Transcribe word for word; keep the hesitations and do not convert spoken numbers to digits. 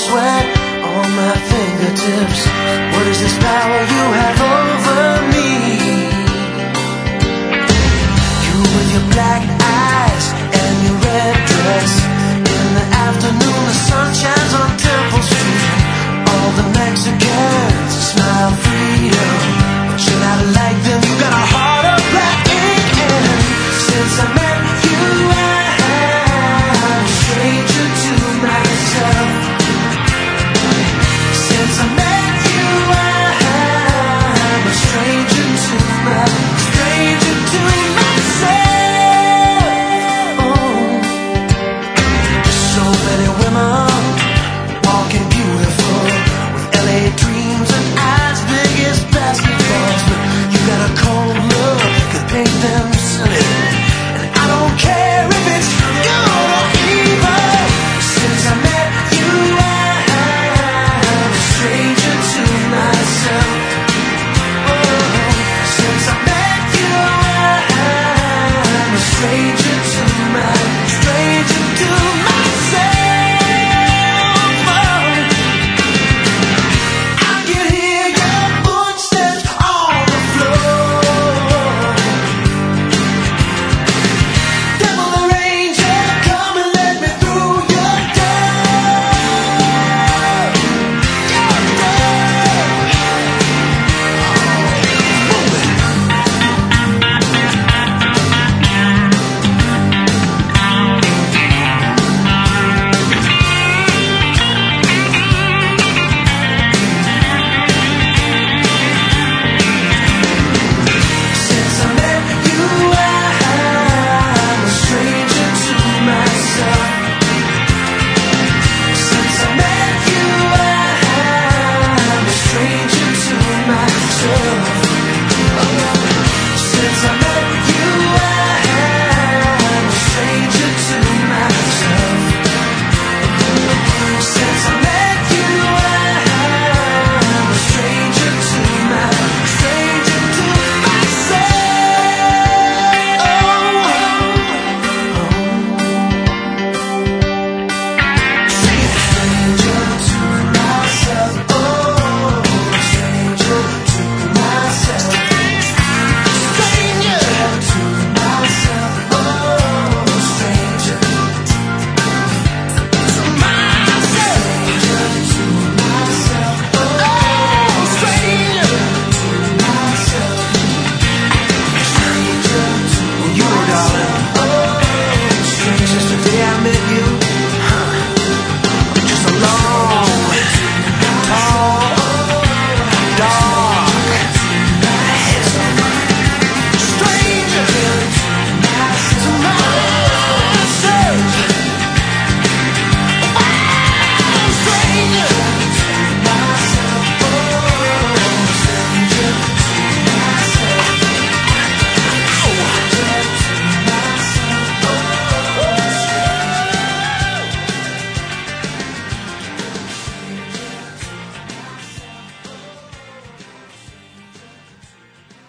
sweat on my fingertips. What is this power you have over me? You with your black eyes and your red dress. In the afternoon the sun shines on Temple Street. All the Mexicans smile freedom, but you're not like them. You got a heart of black ink, and since I met you I'm a stranger to myself. Since I met you I'm a stranger to my stranger to myself. Oh, so many women